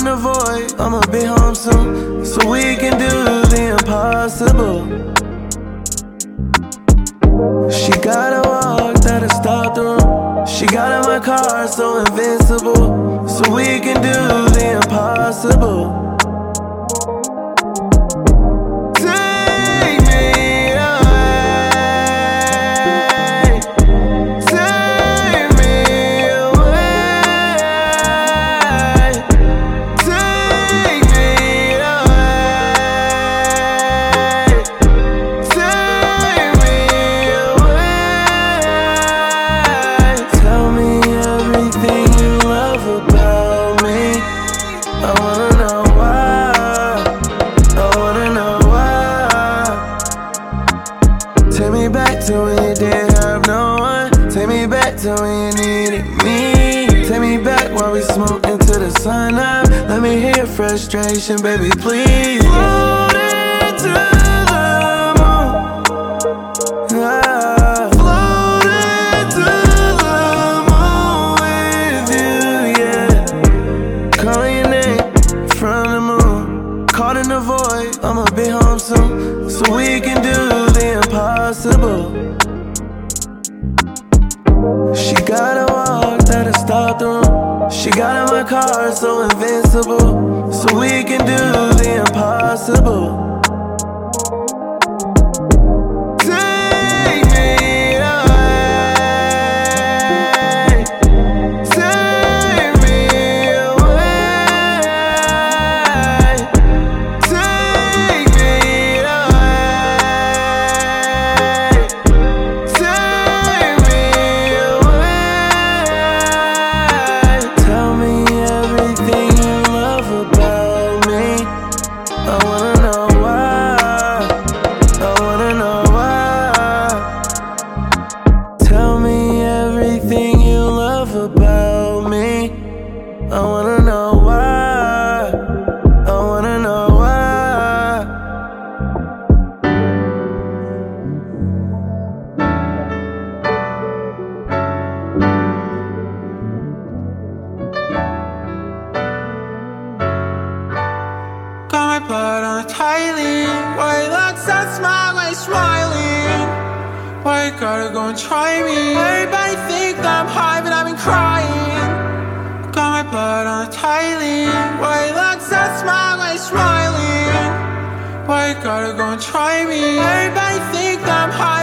in the void, I'ma be home soon, so we can do the impossible. She gotta walk, that'll stop the room. She got in my car, so invincible, so we can do the impossible. Take me back to when you didn't have no one. Take me back to when you needed me. Take me back while we smoke into the sun up. Let me hear your frustration, baby, please. Floating to the moon, floating to the moon with you, yeah. Calling your name from the moon, caught in the void, I'ma be home soon, so we can do the impossible. She gotta walk, that'll stop the room. She got in my car, so invincible, so we can do the impossible. About me, I wanna know why. I wanna know why. Got my blood on a tight lean. White locks, that smile, like smiling. Why you gotta go and try me? Everybody think that I'm high, but I've been crying. Got my blood on a tight lean. White locks, that smile, like smiling. Why you gotta go and try me? Everybody think that I'm high.